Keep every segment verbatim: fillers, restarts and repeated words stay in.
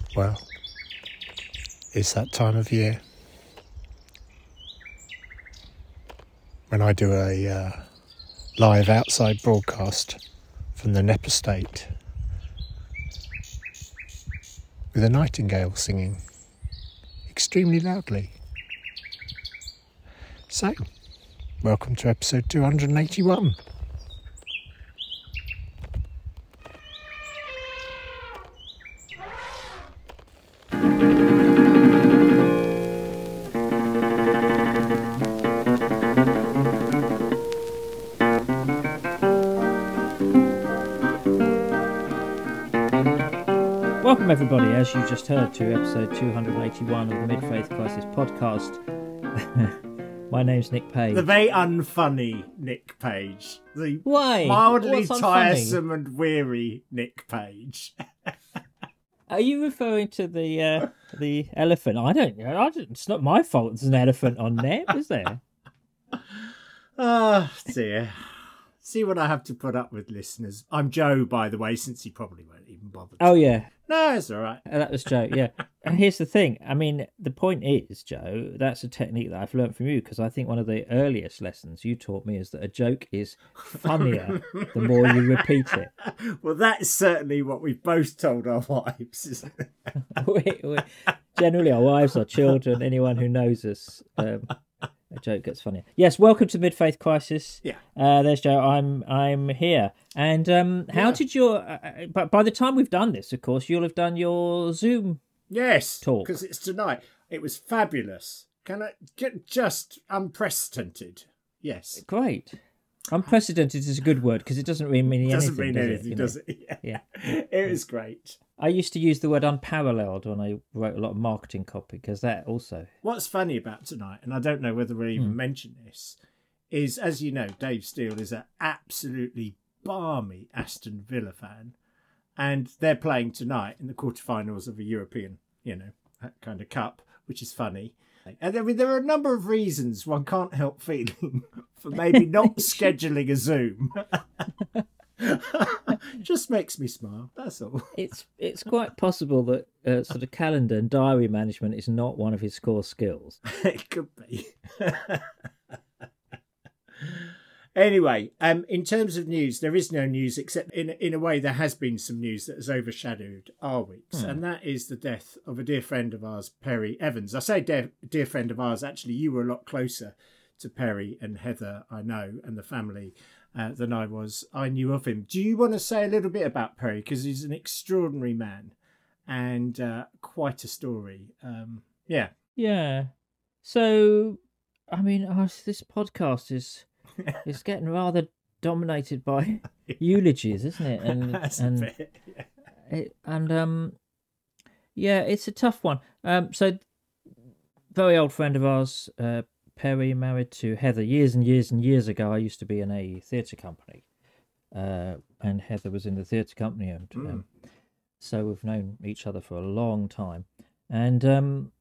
Well, it's that time of year when I do a uh, live outside broadcast from the Knepp estate with a nightingale singing extremely loudly. So, welcome to episode two hundred eighty-one. Welcome everybody, as you just heard, to episode two hundred eighty-one of the Mid-Faith Crisis podcast. My name's Nick Page. The very unfunny Nick Page. The Why? mildly What's unfunny? tiresome and weary Nick Page. Are you referring to the uh, the elephant? I don't know. I don't, it's not my fault there's an elephant on Knepp, is there? Oh dear. See what I have to put up with, listeners. I'm Joe, by the way, since he probably won't even bother. Oh, yeah. No, it's all right. Uh, That was Joe, yeah. And here's the thing. I mean, the point is, Joe, that's a technique that I've learned from you, because I think one of the earliest lessons you taught me is that a joke is funnier the more you repeat it. Well, that's certainly what we've both told our wives, isn't it? we, we, generally, our wives, our children, anyone who knows us, um, a joke gets funnier. Yes, welcome to Mid-Faith Crisis. Yeah. Uh, there's Joe. I'm I'm here. And um, how Yeah. did your? Uh, but by the time we've done this, of course, you'll have done your Zoom. Yes, Talk. because it's tonight. It was fabulous. Can I get just unprecedented? Yes. Great. Unprecedented is a good word because it doesn't really mean anything. Doesn't mean does it, anything, you know? does it? Yeah. Yeah. It was great. I used to use the word unparalleled when I wrote a lot of marketing copy because that also. What's funny about tonight, and I don't know whether we'll even Hmm. mention this, is, as you know, Dave Steele is an absolutely balmy Aston Villa fan, and they're playing tonight in the quarterfinals of a European, you know, that kind of cup, which is funny. And I mean, there are a number of reasons one can't help feeling for maybe not scheduling a Zoom. Just makes me smile, that's all. It's it's quite possible that uh, sort of calendar and diary management is not one of his core skills. It could be. Anyway, um, in terms of news, there is no news except in in a way there has been some news that has overshadowed our weeks, Hmm. and that is the death of a dear friend of ours, Perry Evans. I say dear, dear friend of ours. Actually, you were a lot closer to Perry and Heather, I know, and the family uh, than I was. I knew of him. Do you want to say a little bit about Perry, because he's an extraordinary man and uh, quite a story. Um, yeah. Yeah. So, I mean, uh, this podcast is is getting rather dominated by eulogies, isn't it? And That's a and bit, yeah. it, and um, yeah, it's a tough one. Um, so very old friend of ours, uh, Perry, married to Heather years and years and years ago. I used to be in a theatre company, uh, and Heather was in the theatre company, and Mm. um, so we've known each other for a long time. And um,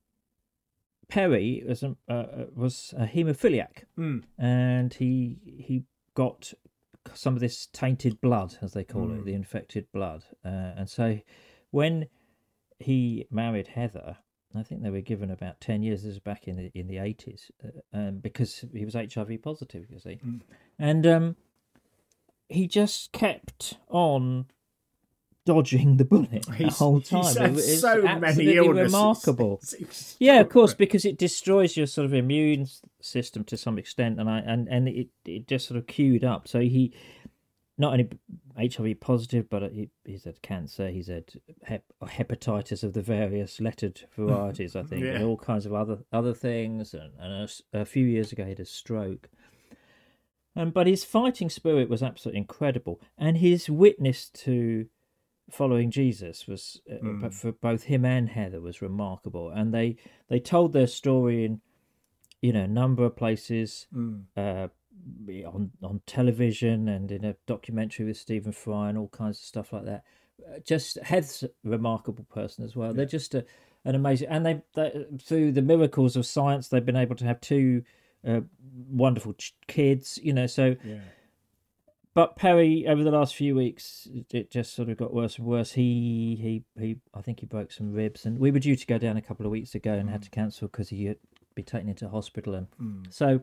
Perry was a, uh, was a haemophiliac, Mm. and he he got some of this tainted blood, as they call Mm. it, the infected blood. Uh, and so when he married Heather, I think they were given about ten years. This is back in the in the eighties, uh, um, because he was H I V positive, you see, Mm. and um, he just kept on dodging the bullet the He's- whole he's time. had It- it's so many absolutely illnesses. remarkable. It's Yeah, of course, extraordinary. because it destroys your sort of immune s- system to some extent, and I and and it it just sort of queued up. So he not only H I V positive, but he, he's had cancer, he's had hep- hepatitis of the various lettered varieties, I think, Yeah. and all kinds of other other things. And, and a, s- a few years ago, he had a stroke. Um, but his fighting spirit was absolutely incredible, and his witness to following Jesus was uh, Mm. but for both him and Heather was remarkable, and they they told their story in you know a number of places, Mm. uh, on on television and in a documentary with Stephen Fry and all kinds of stuff like that. Uh, Just Heather's a remarkable person as well. They're just a, an amazing, and they, they through the miracles of science, they've been able to have two uh, wonderful ch- kids. You know, so Yeah. but Perry, over the last few weeks, it just sort of got worse and worse. He, he, he. I think he broke some ribs, and we were due to go down a couple of weeks ago and mm. had to cancel because he had been taken into hospital, and mm. so,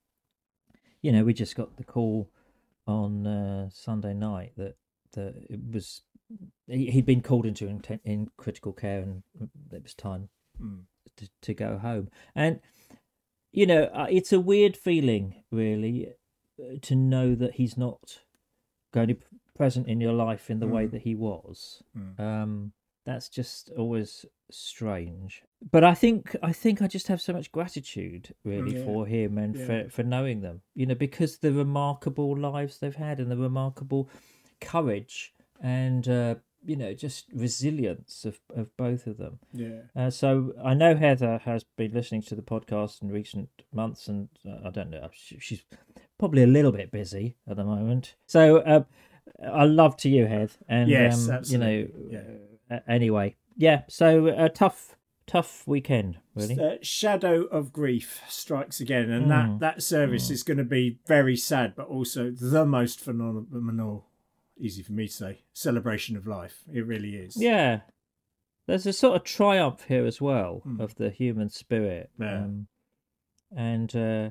you know, we just got the call on uh, Sunday night that that it was he, he'd been called into in, in critical care, and it was time mm. to to go home. And you know, uh, it's a weird feeling, really, to know that he's not going to be present in your life in the mm. way that he was. Mm. Um, that's just always strange. But I think I think I just have so much gratitude, really, yeah. for him and yeah. for, for knowing them. You know, because the remarkable lives they've had and the remarkable courage and, uh, you know, just resilience of, of both of them. Yeah. Uh, so I know Heather has been listening to the podcast in recent months, and uh, I don't know, she's probably a little bit busy at the moment. So uh, I love to you, Heather. And, yes, um, absolutely. You know, yeah. uh, anyway, yeah, so a tough, tough weekend, really. Uh, shadow of grief strikes again, and mm. that, that service mm. is going to be very sad, but also the most phenomenal, easy for me to say, celebration of life. It really is. Yeah. There's a sort of triumph here as well mm. of the human spirit. Yeah. Um, and, uh,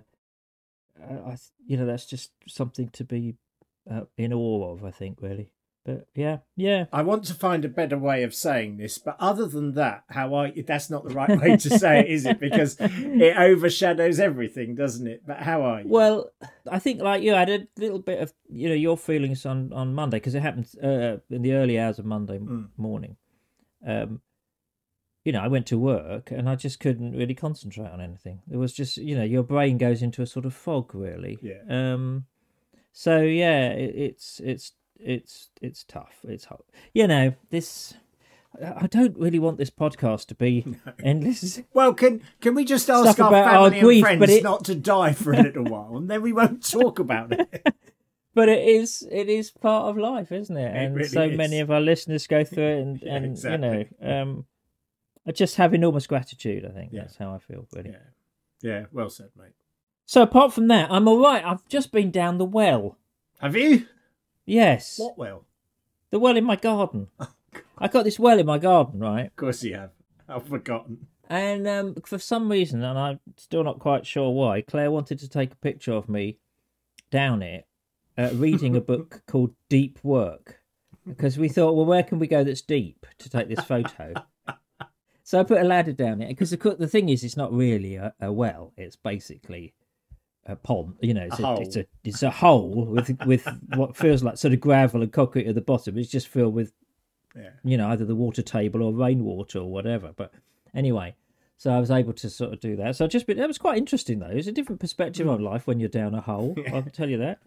I, you know, that's just something to be uh, in awe of, I think, really. But yeah, yeah. I want to find a better way of saying this, but other than that, how I that's not the right way to say it, is it? Because it overshadows everything, doesn't it? But how are you? Well, I think like you, I had a little bit of, you know, your feelings on, on Monday, because it happened uh, in the early hours of Monday mm. morning. Um, you know, I went to work and I just couldn't really concentrate on anything. It was just, you know, your brain goes into a sort of fog, really. Yeah. Um. So yeah, it, it's it's. It's it's tough. It's hard. You know, this. I don't really want this podcast to be no. endless. Well, can can we just ask our family our grief, and friends it... not to die for a little while, and then we won't talk about it. But it is it is part of life, isn't it? it and really so is. many of our listeners go through it, and, yeah, and exactly. you know, um, I just have enormous gratitude. I think yeah. that's how I feel. Really. Yeah. Yeah. Well said, mate. So apart from that, I'm all right. I've just been down the well. Have you? Yes. What well? The well in my garden. Oh, I got this well in my garden, right? Of course you have. I've forgotten. And um, for some reason, and I'm still not quite sure why, Claire wanted to take a picture of me down it, uh, reading a book called Deep Work. Because we thought, well, where can we go that's deep to take this photo? So I put a ladder down it. Because the, the thing is, it's not really a, a well. It's basically... a pond, you know, it's a, a it's a it's a hole with with what feels like sort of gravel and concrete at the bottom. It's just filled with, yeah. you know, either the water table or rainwater or whatever. But anyway, so I was able to sort of do that. So I just been, that was quite interesting though. It's a different perspective on life when you're down a hole. I can tell you that.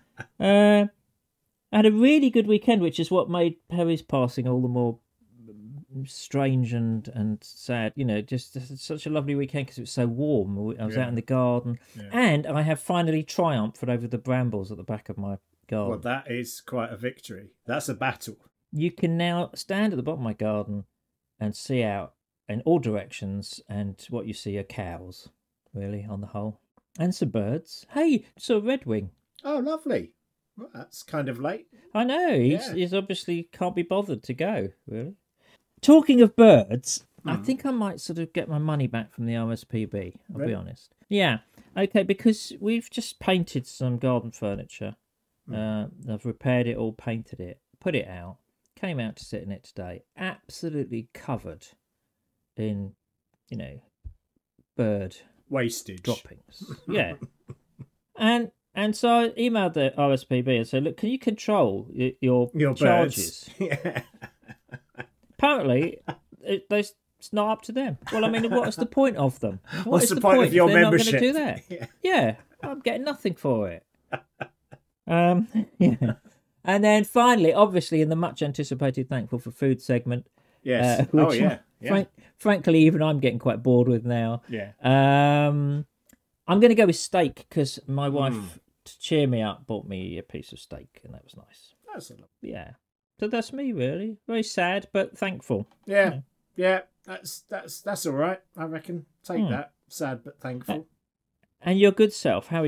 Uh, I had a really good weekend, which is what made Perry's passing all the more strange and and sad. You know, just, just such a lovely weekend because it was so warm. I was yeah. out in the garden, yeah. and I have finally triumphed over the brambles at the back of my garden. Well, that is quite a victory. That's a battle. You can now stand at the bottom of my garden and see out in all directions, and what you see are cows, really, on the whole, and some birds. Hey, saw a redwing. Oh, lovely. Well, that's kind of late. I know. He's, yeah. he's obviously can't be bothered to go, really. Talking of birds, mm. I think I might sort of get my money back from the R S P B, I'll really? be honest. Yeah, okay, because we've just painted some garden furniture. Mm. Uh, I've repaired it all, painted it, put it out, came out to sit in it today, absolutely covered in, you know, bird wastage droppings. Yeah. and and so I emailed the R S P B and said, look, can you control y- your, your charges? Yeah. Apparently, it, it's not up to them. Well, I mean, what's the point of them? What What's is the, the point, point of your if they're membership? Not going to do that? Yeah. yeah, I'm getting nothing for it. Um, yeah. And then finally, obviously, in the much anticipated Thankful for Food segment. Yes. Uh, which oh, yeah. yeah. Frank, frankly, even I'm getting quite bored with now. Yeah. Um, I'm going to go with steak because my wife, mm. to cheer me up, bought me a piece of steak, and that was nice. That's a lot. Yeah. So that's me, really. Very sad, but thankful. Yeah, yeah, yeah that's that's that's all right, I reckon. Take mm. that. Sad but thankful. And your good self, how are you?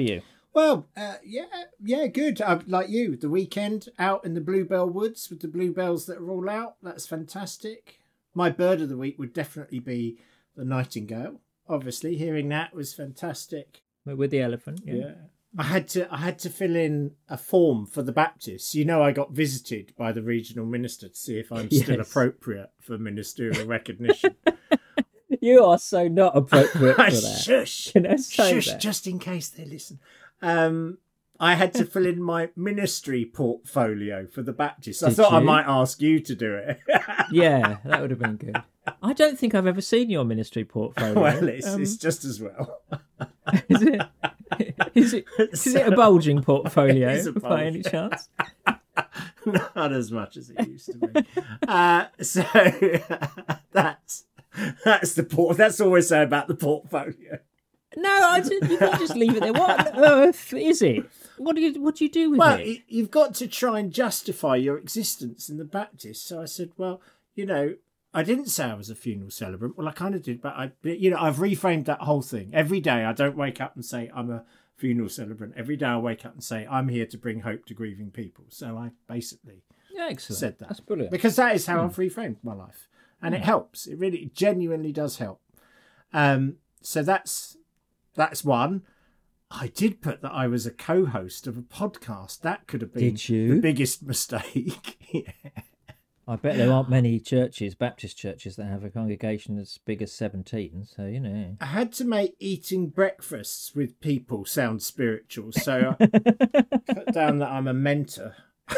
Well, uh, yeah, yeah, good. Uh, like you, the weekend out in the Bluebell Woods with the bluebells that are all out. That's fantastic. My bird of the week would definitely be the nightingale. Obviously, hearing that was fantastic. With the elephant, yeah. Yeah. I had to I had to fill in a form for the Baptists. You know, I got visited by the regional minister to see if I'm still Yes. appropriate for ministerial recognition. You are so not appropriate for that. Shush, Can I say shush, that? just in case they listen. Um, I had to fill in my ministry portfolio for the Baptists. I Did thought I you? might ask you to do it. Yeah, that would have been good. I don't think I've ever seen your ministry portfolio. Well, it's, Um, it's just as well. is it? Is it? Is it a bulging portfolio It is a by any bulge. chance? Not as much as it used to be. Uh, so that's that's the port. That's all we say about the portfolio. No, I just, you can't just leave it there. What on earth is it? What do you What do you do with Well, it? y- you've got to try and justify your existence in the Baptist. So I said, well, you know, I didn't say I was a funeral celebrant. Well, I kind of did, but I, you know, I've reframed that whole thing. Every day, I don't wake up and say I'm a funeral celebrant. Every day, I wake up and say I'm here to bring hope to grieving people. So I basically Yeah, excellent. said that. That's brilliant. Because that is how I've reframed my life, and it helps. It really, genuinely does help. Um, so that's that's one. I did put that I was a co-host of a podcast. That could have been Did you? the biggest mistake. Yeah. I bet there aren't many churches, Baptist churches, that have a congregation as big as seventeen. So you know. I had to make eating breakfasts with people sound spiritual, so I put down that I'm a mentor.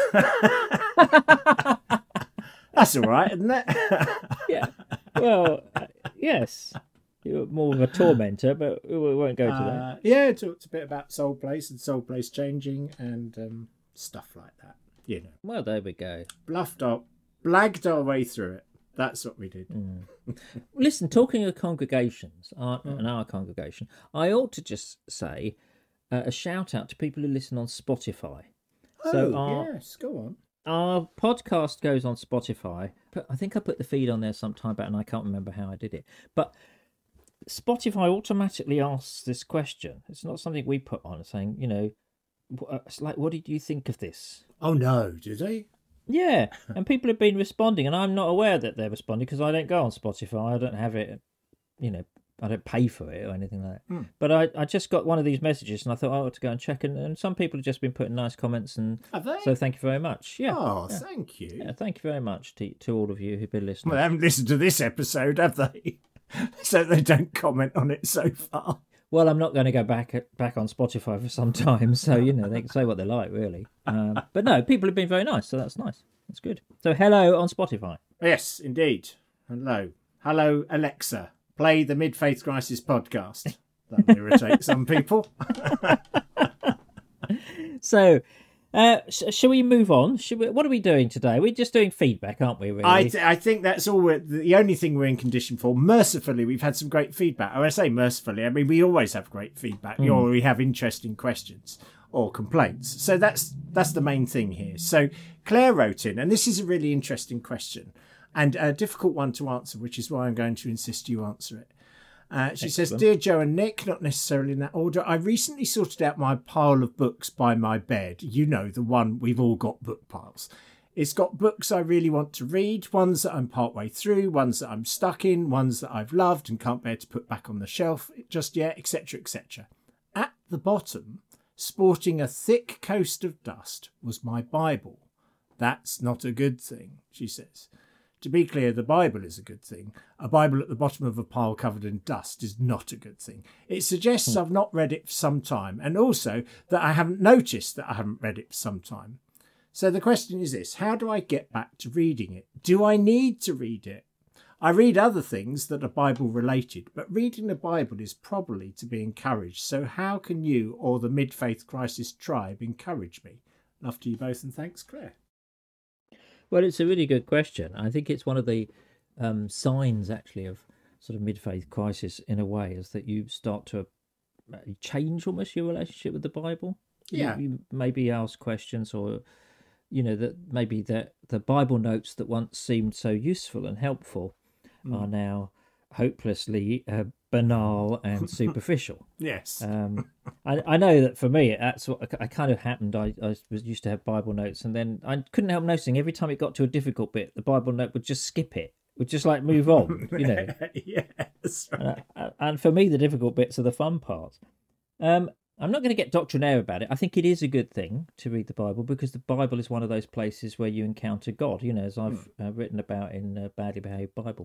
That's all right, isn't it? Yeah. Well, uh, yes. You're more of a tormentor, but we won't go to that. Uh, yeah, I talked a bit about Soul Place and Soul Place changing and um, stuff like that. You know, Well, there we go. bluffed up, blagged our way through it. That's what we did. Listen, talking of congregations, our, and our congregation, I ought to just say uh, a shout out to people who listen on Spotify. So oh, our, yes, go on. our podcast goes on Spotify. But I think I put the feed on there some time back, and I can't remember how I did it. But Spotify automatically asks this question. It's not something we put on, saying, you know, wh- it's like, what did you think of this? Oh, no, did they? Yeah, and people have been responding, and I'm not aware that they're responding because I don't go on Spotify. I don't have it, you know, I don't pay for it or anything like that. Hmm. But I, I just got one of these messages, and I thought I ought to go and check. And, and some people have just been putting nice comments, and Have they? so thank you very much. Yeah, oh, yeah. thank you. yeah, thank you very much to, to all of you who've been listening. Well, they haven't listened to this episode, have they? So they don't comment on it so far. Well, I'm not going to go back back on Spotify for some time, so you know they can say what they like, really. Um, but no, people have been very nice, so that's nice. That's good. So hello on Spotify. Yes, indeed. Hello. Hello, Alexa. Play the Mid-Faith Crisis podcast. That'll irritate some people. So, uh, sh- shall we move on? Should we, what are we doing today? We're just doing feedback, aren't we? Really? I, th- I think that's all we're, the only thing we're in condition for. Mercifully, we've had some great feedback. When I say mercifully, I mean we always have great feedback, Mm. or we have interesting questions or complaints. So that's that's the main thing here. So Claire wrote in, and this is a really interesting question and a difficult one to answer, which is why I'm going to insist you answer it. Uh, she says, Excellent. Dear Joe and Nick, not necessarily in that order, I recently sorted out my pile of books by my bed. You know, the one we've all got book piles. It's got books I really want to read, ones that I'm partway through, ones that I'm stuck in, ones that I've loved and can't bear to put back on the shelf just yet, et cetera, et cetera. At the bottom, sporting a thick coast of dust, was my Bible. That's not a good thing, she says. To be clear, the Bible is a good thing. A Bible at the bottom of a pile covered in dust is not a good thing. It suggests I've not read it for some time, and also that I haven't noticed that I haven't read it for some time. So the question is this: how do I get back to reading it? Do I need to read it? I read other things that are Bible related, but reading the Bible is probably to be encouraged. So how can you or the Mid-Faith Crisis tribe encourage me? Love to you both, and thanks, Claire. Well, it's a really good question. I think it's one of the um, signs, actually, of sort of mid-faith crisis in a way, is that you start to uh, change almost your relationship with the Bible. You- Yeah. You, maybe ask questions, or, you know, that maybe that the Bible notes that once seemed so useful and helpful Mm. are now hopelessly uh, banal and superficial. Yes. Um, I, I know that for me, that's what I kind of happened. I, I was used to have Bible notes, and then I couldn't help noticing every time it got to a difficult bit, the Bible note would just skip it, would just like move on, you know. Yes. Right. And, and for me, the difficult bits are the fun parts. Um, I'm not going to get doctrinaire about it. I think it is a good thing to read the Bible because the Bible is one of those places where you encounter God, you know, as I've uh, written about in uh, Badly Behaved Bible.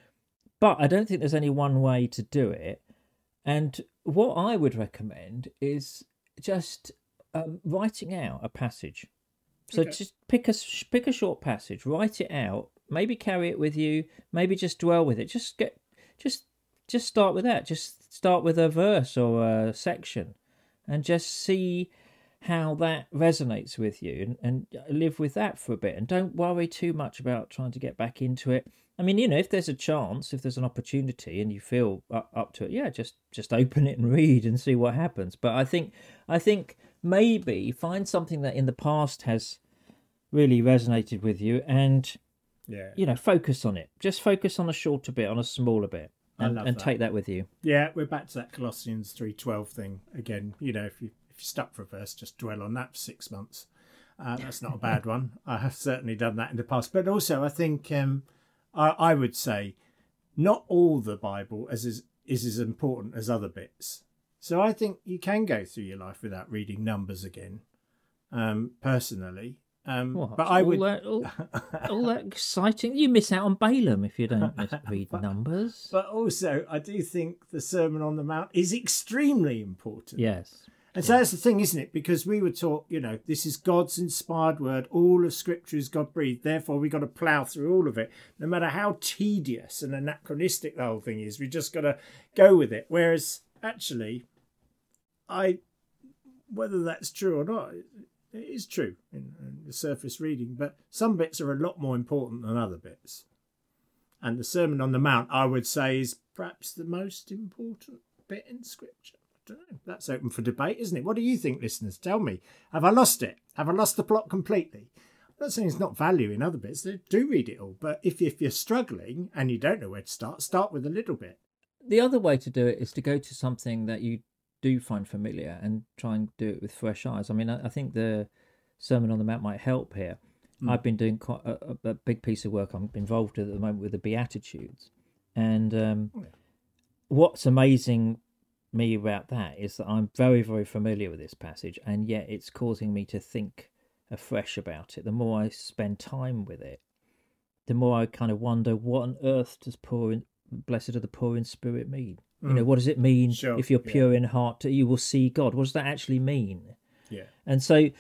But I don't think there's any one way to do it. And what I would recommend is just um, writing out a passage. So Okay. just pick a, pick a short passage, write it out, maybe carry it with you, maybe just dwell with it. Just get, just, just start with that. Just start with a verse or a section. And just see how that resonates with you and, and live with that for a bit. And don't worry too much about trying to get back into it. I mean, you know, if there's a chance, if there's an opportunity and you feel up, up to it, yeah, just just open it and read and see what happens. But I think I think maybe find something that in the past has really resonated with you and, Yeah. you know, focus on it. Just focus on a shorter bit, on a smaller bit. I And, love and that. take that with you. Yeah, we're back to that Colossians three twelve thing again. You know, if you if you're stuck for a verse, just dwell on that for six months. Uh, that's not a bad one. I have certainly done that in the past. But also, I think um, I, I would say not all the Bible as is, is as important as other bits. So I think you can go through your life without reading Numbers again. Um, personally, um, What? but I all would. That, all, all that exciting. You miss out on Balaam if you don't read Numbers. But also, I do think the Sermon on the Mount is extremely important. Yes. And so that's the thing, isn't it? Because we were taught, you know, this is God's inspired word. All of Scripture is God breathed. Therefore, we've got to plough through all of it. No matter how tedious and anachronistic the whole thing is, we just got to go with it. Whereas, actually, I, whether that's true or not, it is true in, in the surface reading. But some bits are a lot more important than other bits. And the Sermon on the Mount, I would say, is perhaps the most important bit in Scripture. I don't know. That's open for debate, isn't it? What do you think, listeners? Tell me. Have I lost it? Have I lost the plot completely? I'm not saying it's not value in other bits. Do read it all. But if, if you're struggling and you don't know where to start, start with a little bit. The other way to do it is to go to something that you do find familiar and try and do it with fresh eyes. I mean, I, I think the Sermon on the Mount might help here. Mm. I've been doing quite a, a big piece of work. I'm involved at the moment with the Beatitudes. And um, yeah. what's amazing me about that is that I'm very, very familiar with this passage, and yet it's causing me to think afresh about it. The more I spend time with it, the more I kind of wonder, what on earth does poor in, blessed are the poor in spirit mean? Mm. You know, what does it mean sure. if you're yeah. pure in heart, you will see God? What does that actually mean? Yeah. And so,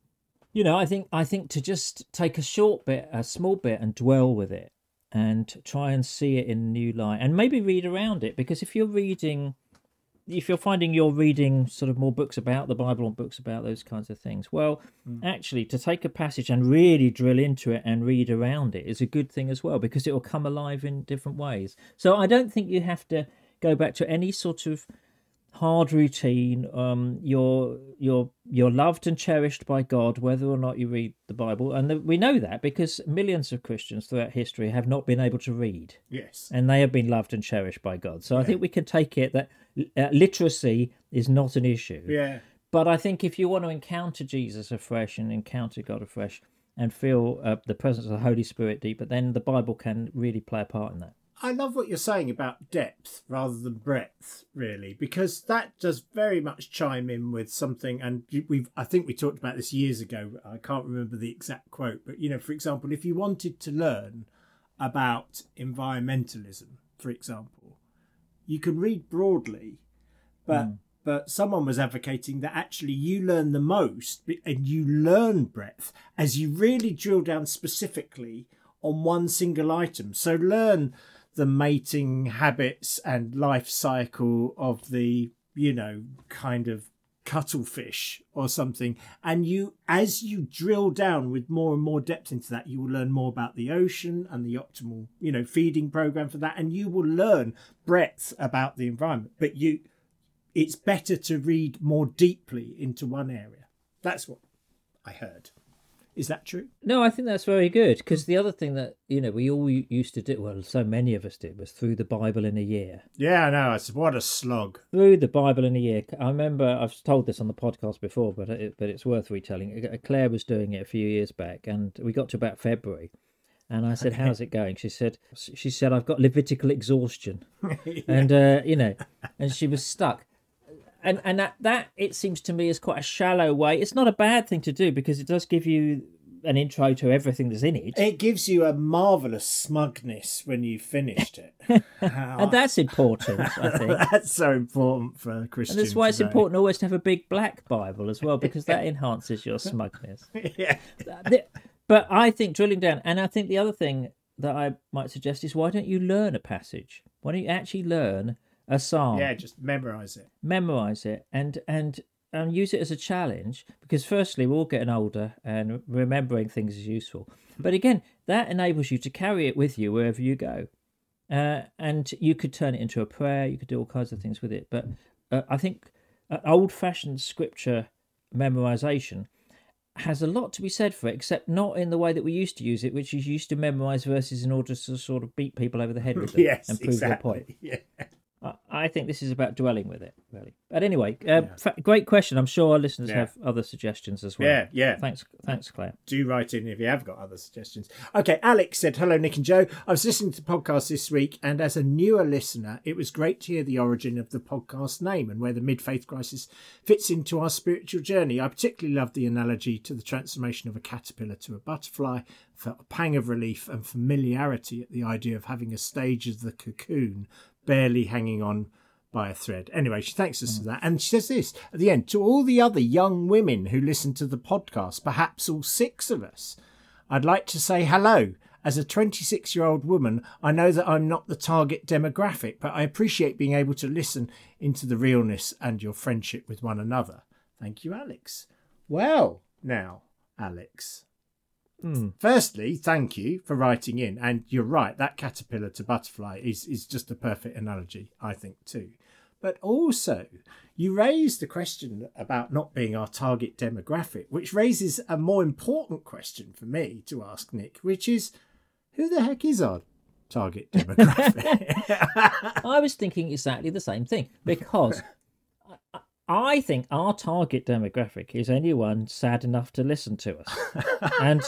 you know, I think I think to just take a short bit, a small bit, and dwell with it, and try and see it in a new light, and maybe read around it, because if you're reading. If you're finding you're reading sort of more books about the Bible or books about those kinds of things, well, mm. actually, to take a passage and really drill into it and read around it is a good thing as well, because it will come alive in different ways. So I don't think you have to go back to any sort of hard routine. Um, you're you're you're loved and cherished by God, whether or not you read the Bible, and we know that because millions of Christians throughout history have not been able to read. Yes, and they have been loved and cherished by God. So yeah. I think we can take it that uh, literacy is not an issue. Yeah, but I think if you want to encounter Jesus afresh and encounter God afresh and feel uh, the presence of the Holy Spirit deeper, then the Bible can really play a part in that. I love what you're saying about depth rather than breadth, really, because that does very much chime in with something. And we've, I think we talked about this years ago. I can't remember the exact quote, but, you know, for example, if you wanted to learn about environmentalism, for example, you can read broadly, but mm. but someone was advocating that actually you learn the most and you learn breadth as you really drill down specifically on one single item. So learn the mating habits and life cycle of the, you know, kind of cuttlefish or something. And you, as you drill down with more and more depth into that, you will learn more about the ocean and the optimal, you know, feeding program for that. And you will learn breadth about the environment. But you, it's better to read more deeply into one area. That's what I heard. Is that true? No, I think that's very good, because the other thing that, you know, we all used to do, well, so many of us did, was through the Bible in a year. Yeah, I know. It's what a slog. Through the Bible in a year. I remember, I've told this on the podcast before, but it, but it's worth retelling. Claire was doing it a few years back, and we got to about February, and I said, "How's it going?" She said, "She said I've got Levitical exhaustion," yeah. and uh, you know, and she was stuck. And and that, that, it seems to me, is quite a shallow way. It's not a bad thing to do, because it does give you an intro to everything that's in it. It gives you a marvellous smugness when you've finished it. And that's important, I think. That's so important for a Christian. And that's why today. it's important always to have a big black Bible as well, because that enhances your smugness. Yeah. But I think drilling down, and I think the other thing that I might suggest is, why don't you learn a passage? Why don't you actually learn a psalm? Yeah, just memorise it. Memorise it and, and and use it as a challenge, because firstly, we're all getting older and remembering things is useful. But again, that enables you to carry it with you wherever you go. Uh, and you could turn it into a prayer, you could do all kinds of things with it. But uh, I think uh, old-fashioned scripture memorisation has a lot to be said for it, except not in the way that we used to use it, which is used to memorise verses in order to sort of beat people over the head with them yes, and prove exactly. their point. Yeah. I think this is about dwelling with it, really. But anyway, uh, Yeah. fa- great question. I'm sure our listeners Yeah. have other suggestions as well. Yeah, yeah. Thanks, thanks, Claire. Do write in if you have got other suggestions. Okay, Alex said, "Hello, Nick and Joe. I was listening to the podcast this week, and as a newer listener, it was great to hear the origin of the podcast name and where the mid-faith crisis fits into our spiritual journey. I particularly love the analogy to the transformation of a caterpillar to a butterfly, for a pang of relief and familiarity at the idea of having a stage of the cocoon barely hanging on by a thread." Anyway, she thanks us mm. for that. And she says this at the end: "To all the other young women who listen to the podcast, perhaps all six of us, I'd like to say hello. As a twenty-six-year-old woman, I know that I'm not the target demographic, but I appreciate being able to listen into the realness and your friendship with one another. Thank you, Alex." Well, now, Alex, Mm. firstly, thank you for writing in. And you're right, that caterpillar to butterfly is, is just a perfect analogy, I think, too. But also, you raised the question about not being our target demographic, which raises a more important question for me to ask Nick, which is, who the heck is our target demographic? I was thinking exactly the same thing, because I, I think our target demographic is anyone sad enough to listen to us. And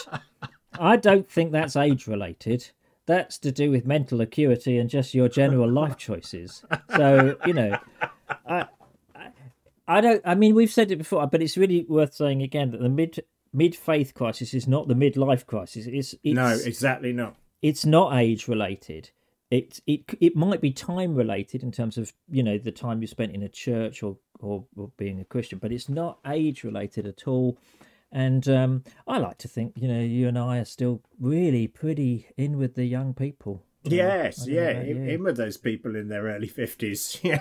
I don't think that's age-related. That's to do with mental acuity and just your general life choices. So, you know, I, I, I don't. I mean, we've said it before, but it's really worth saying again that the mid mid faith crisis is not the midlife crisis. It's, it's no, exactly not. It's not age related. It it it might be time related in terms of, you know, the time you spent in a church or or, or being a Christian, but it's not age related at all. And um, I like to think, you know, you and I are still really pretty in with the young people. Yes, uh, yeah, in, in with those people in their early fifties. Yeah,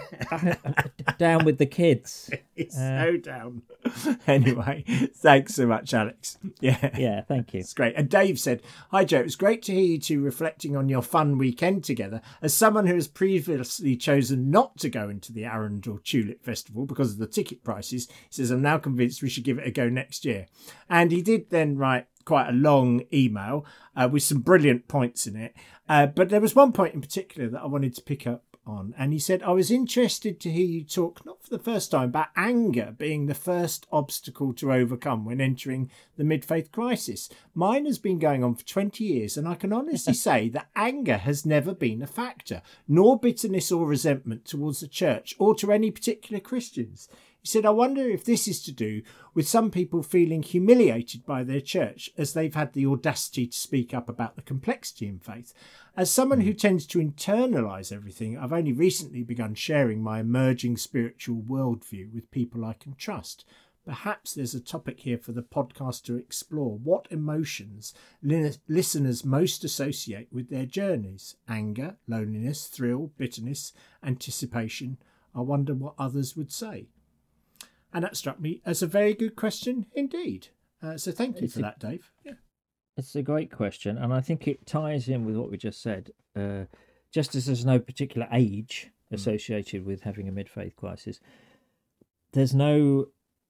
down with the kids. It's uh, so down. Anyway, thanks so much, Alex. Yeah, yeah, thank you. It's great. And Dave said, "Hi Joe, it was great to hear you two reflecting on your fun weekend together. As someone who has previously chosen not to go into the Arundel Tulip Festival because of the ticket prices, he says, I'm now convinced we should give it a go next year." And he did then write quite a long email uh, with some brilliant points in it. Uh, but there was one point in particular that I wanted to pick up on. And he said, "I was interested to hear you talk, not for the first time, about anger being the first obstacle to overcome when entering the mid-faith crisis. Mine has been going on for twenty years, and I can honestly say that anger has never been a factor, nor bitterness or resentment towards the church or to any particular Christians." He said, "I wonder if this is to do with some people feeling humiliated by their church as they've had the audacity to speak up about the complexity in faith. As someone who tends to internalise everything, I've only recently begun sharing my emerging spiritual worldview with people I can trust. Perhaps there's a topic here for the podcast to explore what emotions li- listeners most associate with their journeys. Anger, loneliness, thrill, bitterness, anticipation. I wonder what others would say." And that struck me as a very good question indeed. Uh, so thank you it's for a, that, Dave. Yeah. It's a great question, and I think it ties in with what we just said. Uh, just as there's no particular age associated mm. with having a mid-faith crisis, there's no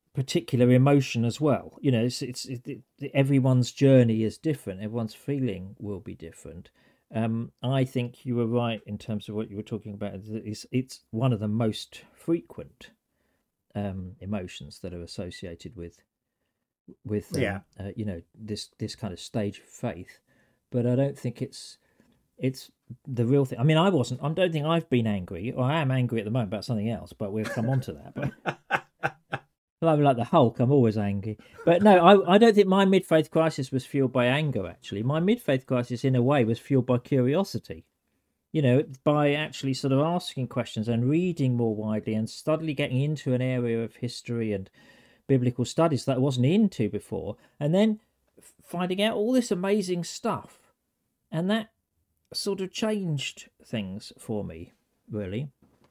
particular emotion as well. You know, it's it's it, it, everyone's journey is different. Everyone's feeling will be different. Um, I think you were right in terms of what you were talking about. It's it's one of the most frequent um, emotions that are associated with with um, Yeah. uh, you know, this this kind of stage of faith. But I don't think it's it's the real thing. I mean, I wasn't. I don't think I've been angry, or I am angry at the moment about something else. But we'll come on to that. But I'm like the Hulk. I'm always angry. But no, I I don't think my mid-faith crisis was fueled by anger. Actually, my mid-faith crisis, in a way, was fueled by curiosity. You know, by actually sort of asking questions and reading more widely and steadily getting into an area of history and biblical studies that I wasn't into before, and then finding out all this amazing stuff, and that sort of changed things for me, really.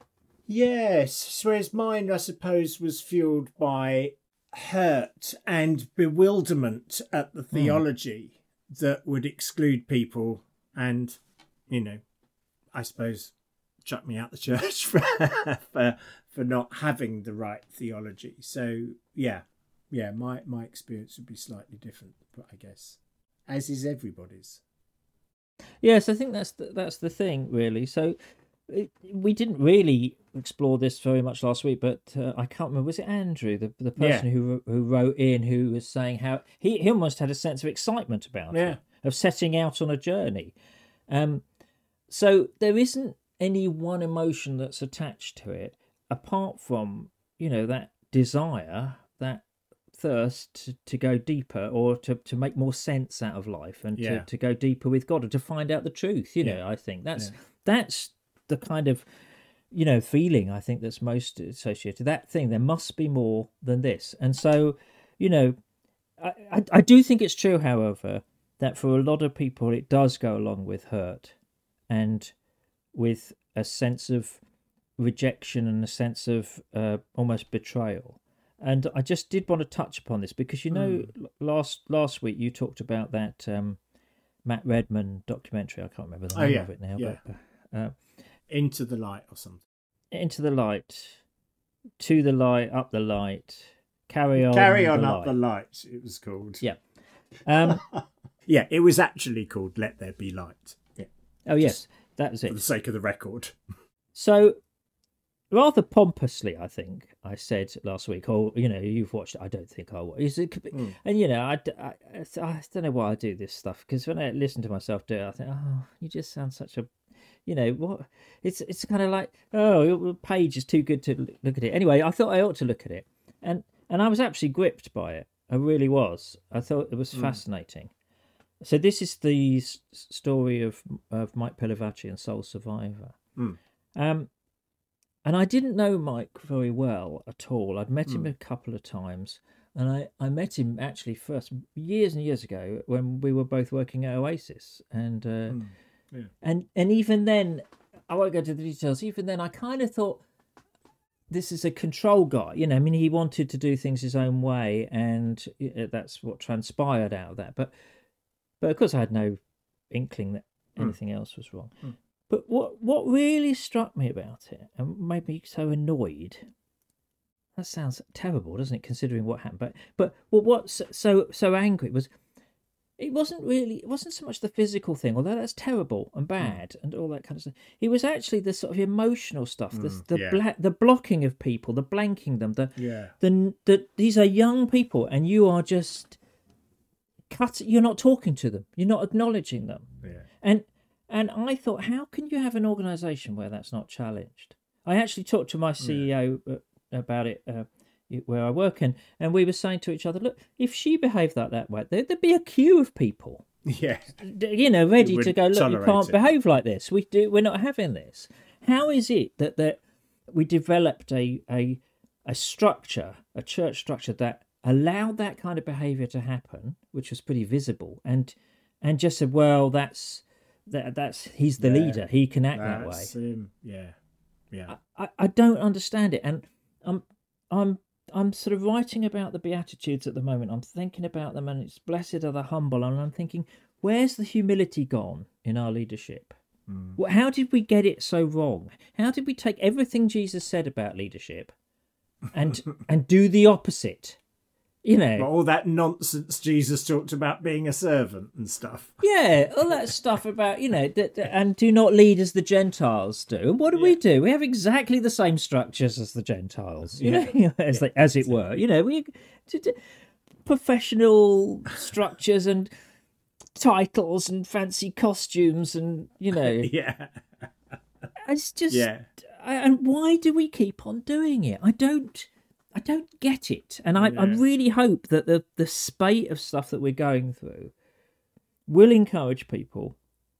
Yes, whereas mine, I suppose, was fueled by hurt and bewilderment at the theology mm. that would exclude people and, you know, I suppose, chuck me out the church for, for for not having the right theology. So yeah, yeah, my my experience would be slightly different, but I guess, as is everybody's. Yes, I think that's the, that's the thing, really. So it, we didn't really explore this very much last week, but uh, I can't remember. Was it Andrew, the the person Yeah. who who wrote in, who was saying how he, he almost had a sense of excitement about Yeah. it, of setting out on a journey. Um, so there isn't any one emotion that's attached to it, apart from, you know, that desire, that thirst to, to go deeper, or to, to make more sense out of life, and Yeah. to, to go deeper with God, or to find out the truth. You Yeah. know, I think that's Yeah. that's the kind of, you know, feeling I think that's most associated. That thing, there must be more than this. And so, you know, I, I, I do think it's true, however, that for a lot of people it does go along with hurt and with a sense of rejection and a sense of uh, almost betrayal. And I just did want to touch upon this because, you know, Mm. last last week you talked about that um, Matt Redman documentary. I can't remember the Oh, name yeah, of it now. yeah. But uh, Into the Light or something. Into the Light, To the Light, Up the Light, Carry On. Carry on the up light. the light. It was called. Yeah. Um, Yeah, it was actually called Let There Be Light. Yeah, oh, yes, that was for the it. sake of the record. So, rather pompously, I think I said last week, oh, you know, you've watched it. I don't think I will. Is it? Mm. And, you know, I, I, I don't know why I do this stuff, because when I listen to myself do it, I think, oh, you just sound such a, you know, what? It's it's kind of like, oh, the page is too good to look at it. Anyway, I thought I ought to look at it. And, and I was actually gripped by it. I really was. I thought it was Mm. fascinating. So this is the s- story of of Mike Pilavachi and Soul Survivor. Mm. Um, and I didn't know Mike very well at all. I'd met him Mm. a couple of times, and I, I met him actually first years and years ago when we were both working at Oasis, and uh, Mm. Yeah. and and even then, I won't go into the details. Even then, I kind of thought, this is a control guy, you know. I mean, he wanted to do things his own way, and uh, that's what transpired out of that. But, but of course, I had no inkling that Mm. anything else was wrong. Mm. But what what really struck me about it and made me so annoyed. That sounds terrible, doesn't it? Considering what happened, but but well, what's so so angry was, it wasn't really, it wasn't so much the physical thing, although that's terrible and bad and all that kind of stuff. It was actually the sort of emotional stuff, the Mm, the yeah. bla- the blocking of people, the blanking them, the Yeah. the the these are young people, and you are just cut. You're not talking to them. You're not acknowledging them. Yeah. And and I thought, how can you have an organisation where that's not challenged? I actually talked to my C E O uh, about it uh, where I work, and, and we were saying to each other, look, if she behaved like that way, there, there'd be a queue of people, Yeah. you know, ready Who to would go, look, you tolerate can't it. behave like this. We do, we're not having this. How is it that, that we developed a, a a structure, a church structure that allowed that kind of behaviour to happen, which was pretty visible, and and just said, well, that's that that's he's the Yeah, leader, he can act that way. That's him. Yeah. Yeah. I, I don't understand it, and I'm I'm I'm sort of writing about the Beatitudes at the moment. I'm thinking about them, and it's blessed are the humble, and I'm thinking, where's the humility gone in our leadership? Mm. Well, how did we get it so wrong? How did we take everything Jesus said about leadership and and do the opposite. You know, But all that nonsense Jesus talked about being a servant and stuff. yeah, all that stuff about, you know, that, that- and do not lead as the Gentiles do. And what do we do? We have exactly the same structures as the Gentiles, you know, as they, as it were. You know, we d- d- professional structures and titles and fancy costumes and, you know, Yeah. it's just. Yeah. And why do we keep on doing it? I don't. I don't get it, and I, I Yeah. really hope that the the spate of stuff that we're going through will encourage people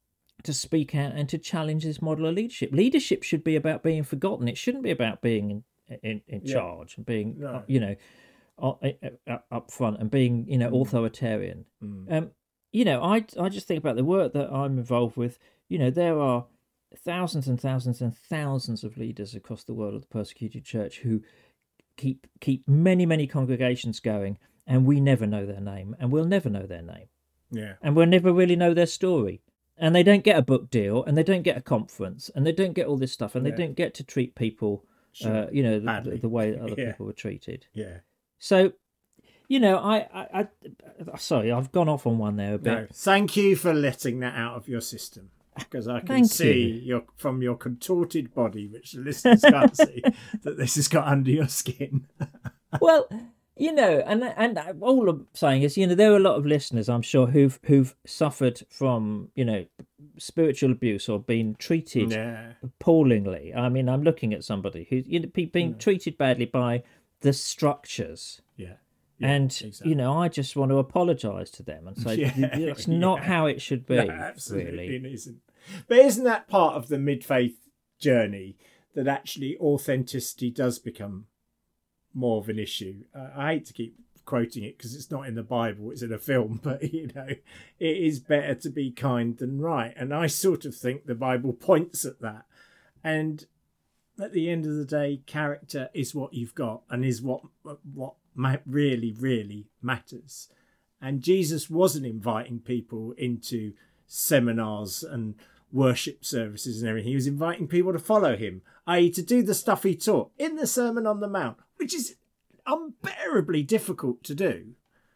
to speak out and to challenge this model of leadership. Leadership should be about being forgotten. It shouldn't be about being in in, in Yeah. charge and being, No. uh, you know, uh, uh, up front and being, you know, authoritarian. Mm. Um, you know, I I just think about the work that I'm involved with. You know, there are thousands and thousands and thousands of leaders across the world of the persecuted church who keep keep many many congregations going, and we never know their name, and we'll never know their name, Yeah. and we'll never really know their story, and they don't get a book deal, and they don't get a conference, and they don't get all this stuff, and Yeah. they don't get to treat people Sure. uh, you know, the, Badly. the way that other Yeah. people were treated. Yeah. So, you know, I, I, I sorry, I've gone off on one there a bit. No. Thank you for letting that out of your system. Because I can Thank see you. your from your contorted body, which the listeners can't see, that this has got under your skin. Well, you know, and and all I'm saying is, you know, there are a lot of listeners, I'm sure, who've who've suffered from, you know, spiritual abuse or been treated Yeah. appallingly. I mean, I'm looking at somebody who's, you know, pe- being treated badly by the structures. Yeah. And, exactly. you know, I just want to apologise to them and say, Yeah, that's not yeah. how it should be, No, absolutely really. it isn't. But isn't that part of the mid-faith journey, that actually authenticity does become more of an issue? Uh, I hate to keep quoting it because it's not in the Bible, it's in a film, but, you know, it is better to be kind than right. And I sort of think the Bible points at that. And at the end of the day, character is what you've got and is what what ma- really, really matters. And Jesus wasn't inviting people into seminars and worship services and everything. He was inviting people to follow him, that is to do the stuff he taught in the Sermon on the Mount, which is unbearably difficult to do.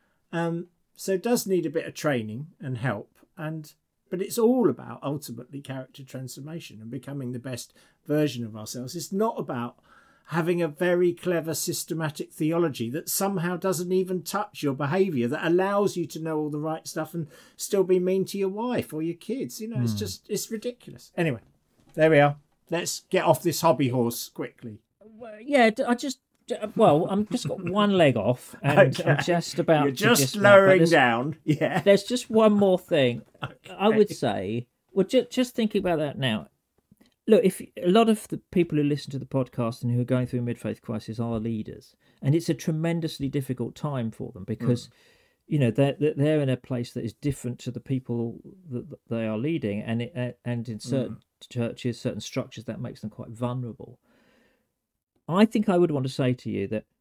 Um, so it does need a bit of training and help. And but it's all about ultimately character transformation and becoming the best version of ourselves. It's not about having a very clever systematic theology that somehow doesn't even touch your behaviour, that allows you to know all the right stuff and still be mean to your wife or your kids. You know, it's just, it's ridiculous. Anyway, there we are. Let's get off this hobby horse quickly. Well, yeah, d- I just, d- well, I'm just got one leg off, and Okay. I'm just about You're to just dismount, but lowering there's- down. Yeah. There's just one more thing. I would Okay. say, well, just, just thinking about that now. Look, if a lot of the people who listen to the podcast and who are going through mid-faith crisis are leaders, and it's a tremendously difficult time for them because, mm. you know, they're they're in a place that is different to the people that they are leading, and it, and in certain mm. churches, certain structures, that makes them quite vulnerable. I think I would want to say to you that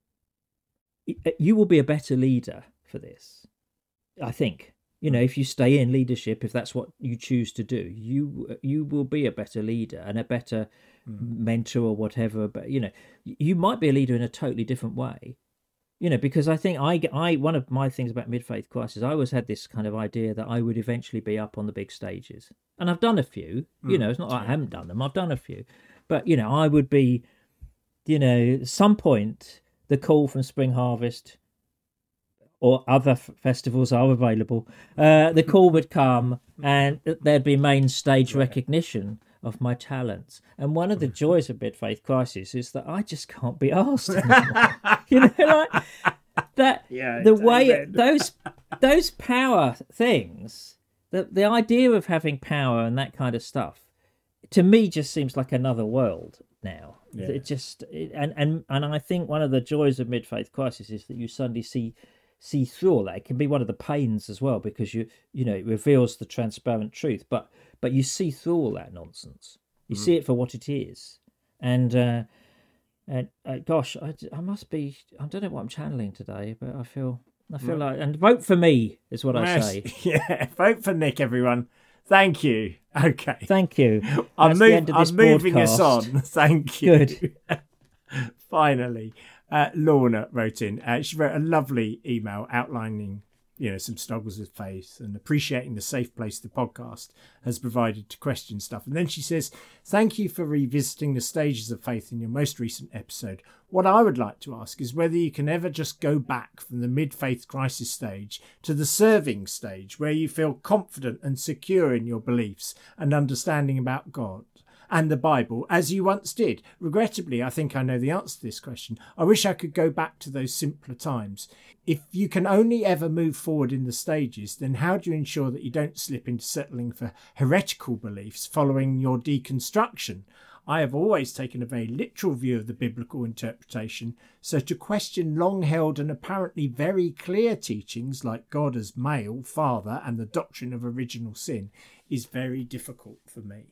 you will be a better leader for this. I think. You know, if you stay in leadership, if that's what you choose to do, you you will be a better leader and a better mm. mentor or whatever. But, you know, you might be a leader in a totally different way, you know, because I think I, I one of my things about mid-faith crisis, I always had this kind of idea that I would eventually be up on the big stages. And I've done a few, mm. you know, it's not like I haven't done them. I've done a few. But, you know, I would be, you know, at some point, the call from Spring Harvest or other f- festivals are available, uh, the call would come and there'd be main stage recognition of my talents. And one of the joys of mid-faith crisis is that I just can't be asked anymore. You know, like that. Yeah, the way David. those those power things, the the idea of having power and that kind of stuff, to me just seems like another world now. Yeah. It just it, and and and I think one of the joys of mid-faith crisis is that you suddenly see. see through all that. It can be one of the pains as well, because you you know it reveals the transparent truth, but but you see through all that nonsense. You mm. see it for what it is. And uh and uh, gosh, I, I must be I don't know what I'm channeling today, but I feel I feel like, and vote for me is what yes. I say. Yeah, vote for Nick, everyone. Thank you. Okay, thank you. I'm, move, I'm moving us on. Thank you. Good. Finally. uh, Lorna wrote in. Uh, she wrote a lovely email outlining, you know, some struggles with faith and appreciating the safe place the podcast has provided to question stuff. And then she says, thank you for revisiting the stages of faith in your most recent episode. What I would like to ask is whether you can ever just go back from the mid-faith crisis stage to the serving stage where you feel confident and secure in your beliefs and understanding about God and the Bible, as you once did. Regrettably, I think I know the answer to this question. I wish I could go back to those simpler times. If you can only ever move forward in the stages, then how do you ensure that you don't slip into settling for heretical beliefs following your deconstruction? I have always taken a very literal view of the biblical interpretation, so to question long-held and apparently very clear teachings like God as male, father, and the doctrine of original sin is very difficult for me.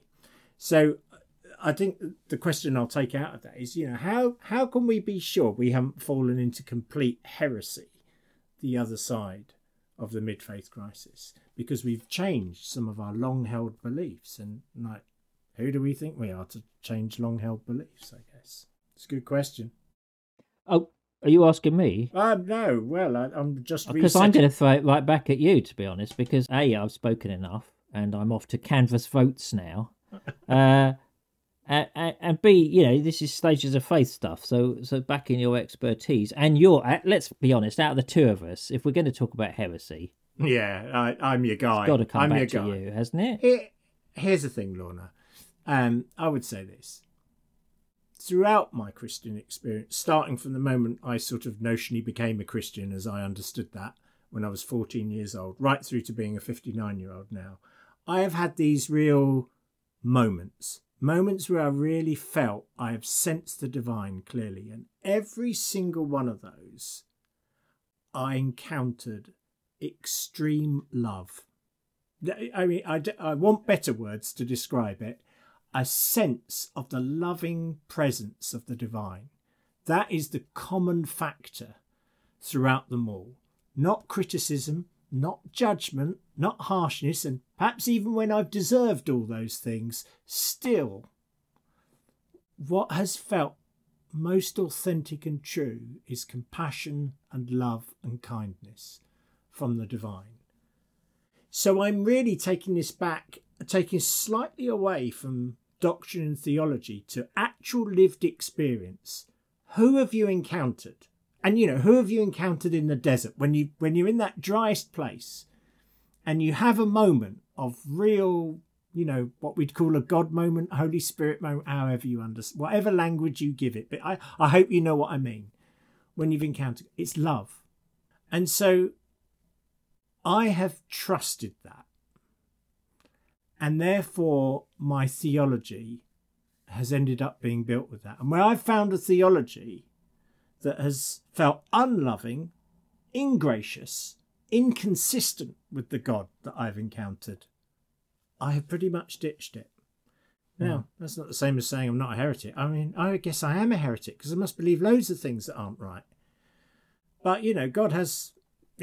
So I think the question I'll take out of that is, you know, how, how can we be sure we haven't fallen into complete heresy, the other side of the mid-faith crisis? Because we've changed some of our long-held beliefs. And, like, who do we think we are to change long-held beliefs, I guess? It's a good question. Oh, are you asking me? Um, no, well, I, I'm just Because resetting. I'm going to throw it right back at you, to be honest, because A, I've spoken enough, and I'm off to canvass votes now. uh, and, and B, you know, this is stages of faith stuff. So, so back in your expertise and your, let's be honest, out of the two of us, if we're going to talk about heresy, Yeah, I, I'm your guy. it's got to come I'm back your to guy. you, hasn't it? Here, here's the thing, Lorna. Um, I would say this. Throughout my Christian experience, starting from the moment I sort of notionally became a Christian as I understood that when I was fourteen years old, right through to being a fifty-nine-year-old now, I have had these real moments, moments where I really felt I have sensed the divine clearly. And every single one of those, I encountered extreme love. I mean, I, I want better words to describe it. A sense of the loving presence of the divine. That is the common factor throughout them all. Not criticism, not judgment, not harshness, and perhaps even when I've deserved all those things, still, what has felt most authentic and true is compassion and love and kindness from the divine. So I'm really taking this back, taking slightly away from doctrine and theology to actual lived experience. Who have you encountered? And, you know, who have you encountered in the desert when you when you're in that driest place and you have a moment of real, you know, what we'd call a God moment, Holy Spirit moment, however you understand, whatever language you give it. But I, I hope you know what I mean. When you've encountered, it's love. And so I have trusted that. And therefore my theology has ended up being built with that. And where I've found a theology that has felt unloving, ingracious, inconsistent with the God that I've encountered, I have pretty much ditched it. Now, mm. that's not the same as saying I'm not a heretic. I mean, I guess I am a heretic because I must believe loads of things that aren't right. But, you know, God has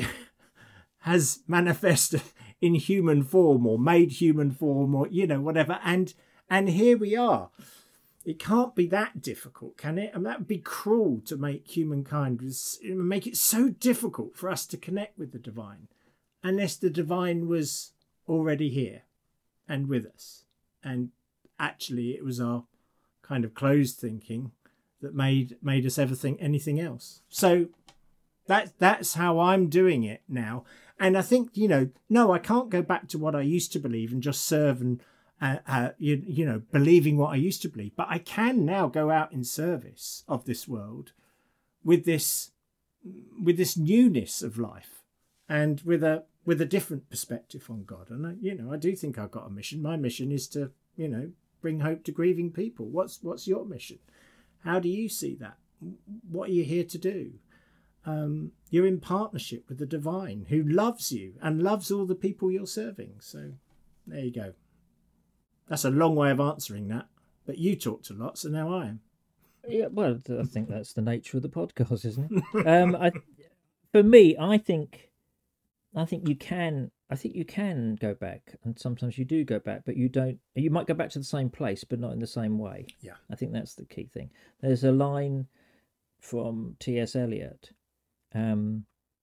has manifested in human form or made human form or, you know, whatever. And and here we are. It can't be that difficult, can it? And that would be cruel to make humankind, make it so difficult for us to connect with the divine, unless the divine was already here and with us. And actually it was our kind of closed thinking that made made us ever think anything else. So that that's how I'm doing it now. And I think, you know, no, I can't go back to what I used to believe and just serve and Uh, uh, you, you know, believing what I used to believe. But I can now go out in service of this world with this with this newness of life and with a with a different perspective on God. And, I, you know, I do think I've got a mission. My mission is to, you know, bring hope to grieving people. What's what's your mission? How do you see that? What are you here to do? Um, you're in partnership with the divine who loves you and loves all the people you're serving. So there you go. That's a long way of answering that, but you talked a lot, so now I am. Yeah, well, I think that's the nature of the podcast, isn't it? um, I, for me, I think, I think you can, I think you can go back, and sometimes you do go back, but you don't. You might go back to the same place, but not in the same way. Yeah, I think that's the key thing. There's a line from T S Eliot, um,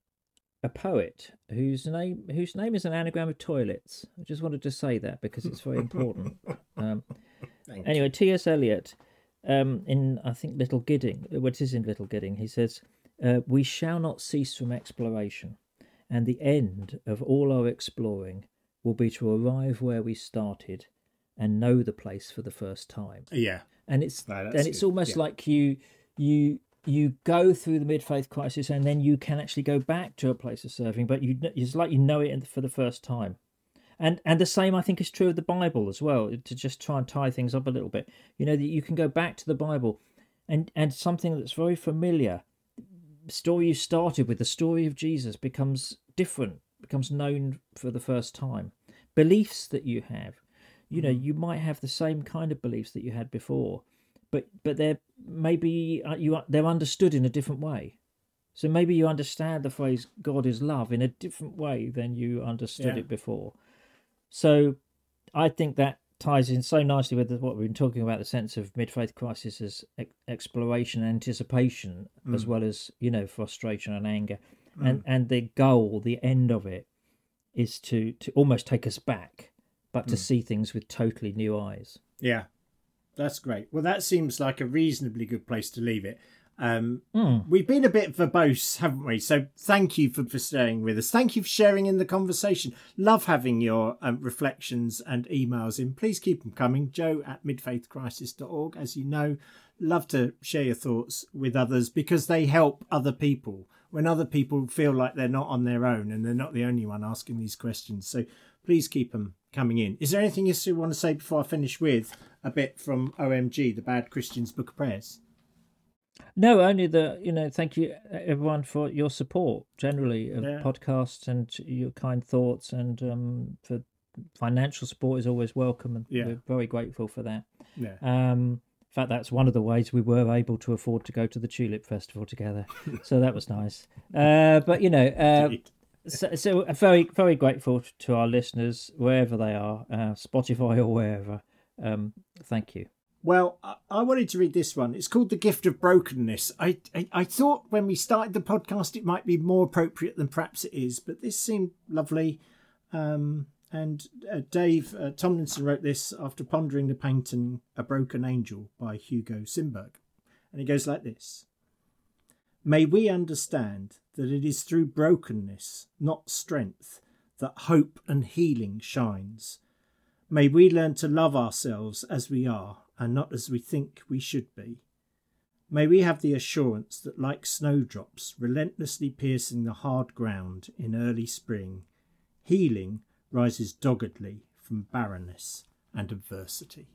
a poet whose name whose name is an anagram of toilets. I just wanted to say that because it's very important. Um, anyway, T S Eliot, um, in I think Little Gidding, what is in Little Gidding, he says, uh, "We shall not cease from exploration, and the end of all our exploring will be to arrive where we started, and know the place for the first time." Yeah, and it's no, and it's good. almost yeah. like you you. you go through the mid-faith crisis and then you can actually go back to a place of serving, but you it's like you know it for the first time. And and the same I think is true of the Bible as well, to just try and tie things up a little bit. You know, that you can go back to the Bible and, and something that's very familiar, the story you started with, the story of Jesus, becomes different, becomes known for the first time. Beliefs that you have, you know, you might have the same kind of beliefs that you had before, but but they're maybe you they're understood in a different way. So maybe you understand the phrase God is love in a different way than you understood Yeah. it before. So I think that ties in so nicely with what we've been talking about, the sense of mid-faith crisis as ex- exploration and anticipation, Mm. as well as, you know, frustration and anger. Mm. And and the goal, the end of it, is to, to almost take us back, but to Mm. see things with totally new eyes. Yeah, that's great. Well, that seems like a reasonably good place to leave it. Um, Mm. We've been a bit verbose, haven't we? So thank you for, for staying with us. Thank you for sharing in the conversation. Love having your um, reflections and emails in. Please keep them coming. Joe at midfaith crisis dot org. As you know, love to share your thoughts with others because they help other people when other people feel like they're not on their own and they're not the only one asking these questions. So please keep them coming in. Is there anything else you want to say before I finish with a bit from O M G, the Bad Christians Book of Prayers? No, only the, you know, thank you everyone for your support generally of Yeah. podcasts and your kind thoughts, and um, for financial support is always welcome, and Yeah. we're very grateful for that. Yeah. Um, in fact, that's one of the ways we were able to afford to go to the Tulip Festival together, so that was nice. Uh, but you know, uh, Indeed. so, so very, very grateful to our listeners wherever they are, uh, Spotify or wherever. Um, thank you. Well, I- I wanted to read this one. It's called The Gift of Brokenness. I, I I thought when we started the podcast it might be more appropriate than perhaps it is, but this seemed lovely. Um, and uh, Dave uh, Tomlinson wrote this after pondering the painting A Broken Angel by Hugo Simberg. And it goes like this. May we understand that it is through brokenness, not strength, that hope and healing shines. May we learn to love ourselves as we are, and not as we think we should be. May we have the assurance that, like snowdrops relentlessly piercing the hard ground in early spring, healing rises doggedly from barrenness and adversity.